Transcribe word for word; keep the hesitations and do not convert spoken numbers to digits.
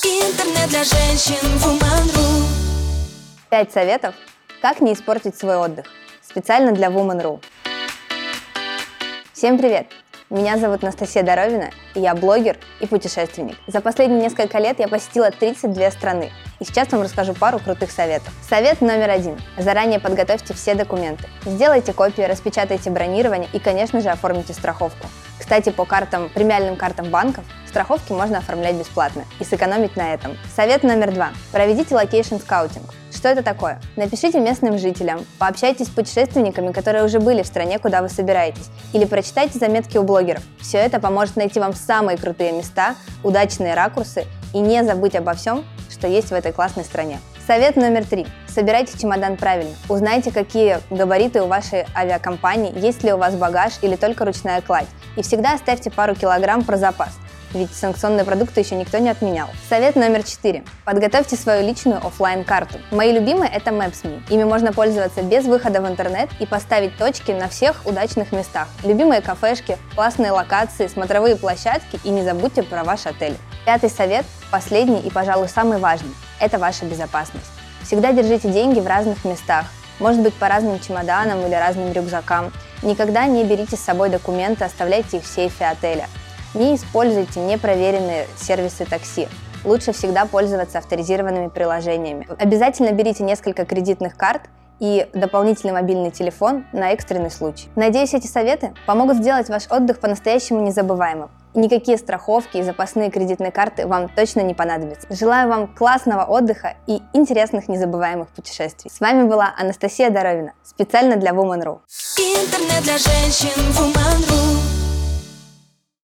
Интернет для женщин Woman.ru. Пять советов, как не испортить свой отдых. Специально для Woman.ru. Всем привет! Меня зовут Анастасия Доровина, и я блогер и путешественник. За последние несколько лет я посетила тридцать две страны, и сейчас вам расскажу пару крутых советов. Совет номер один. Заранее подготовьте все документы. Сделайте копии, распечатайте бронирование и, конечно же, оформите страховку. Кстати, по картам, премиальным картам банков страховки можно оформлять бесплатно и сэкономить на этом. Совет номер два. Проведите локейшн скаутинг. Что это такое? Напишите местным жителям, пообщайтесь с путешественниками, которые уже были в стране, куда вы собираетесь, или прочитайте заметки у блогеров. Все это поможет найти вам самые крутые места, удачные ракурсы и не забыть обо всем, что есть в этой классной стране. Совет номер три. Собирайте чемодан правильно. Узнайте, какие габариты у вашей авиакомпании, есть ли у вас багаж или только ручная кладь. И всегда оставьте пару килограмм про запас, ведь санкционные продукты еще никто не отменял. Совет номер четыре. Подготовьте свою личную офлайн-карту. Мои любимые — это Maps.me. Ими можно пользоваться без выхода в интернет и поставить точки на всех удачных местах. Любимые кафешки, классные локации, смотровые площадки, и не забудьте про ваш отель. Пятый совет, последний и, пожалуй, самый важный – это ваша безопасность. Всегда держите деньги в разных местах, может быть, по разным чемоданам или разным рюкзакам. Никогда не берите с собой документы, оставляйте их в сейфе отеля. Не используйте непроверенные сервисы такси. Лучше всегда пользоваться авторизированными приложениями. Обязательно берите несколько кредитных карт и дополнительный мобильный телефон на экстренный случай. Надеюсь, эти советы помогут сделать ваш отдых по-настоящему незабываемым. И никакие страховки и запасные кредитные карты вам точно не понадобятся. Желаю вам классного отдыха и интересных незабываемых путешествий. С вами была Анастасия Доровина, специально для Woman.ru. Интернет для женщин Woman.ru.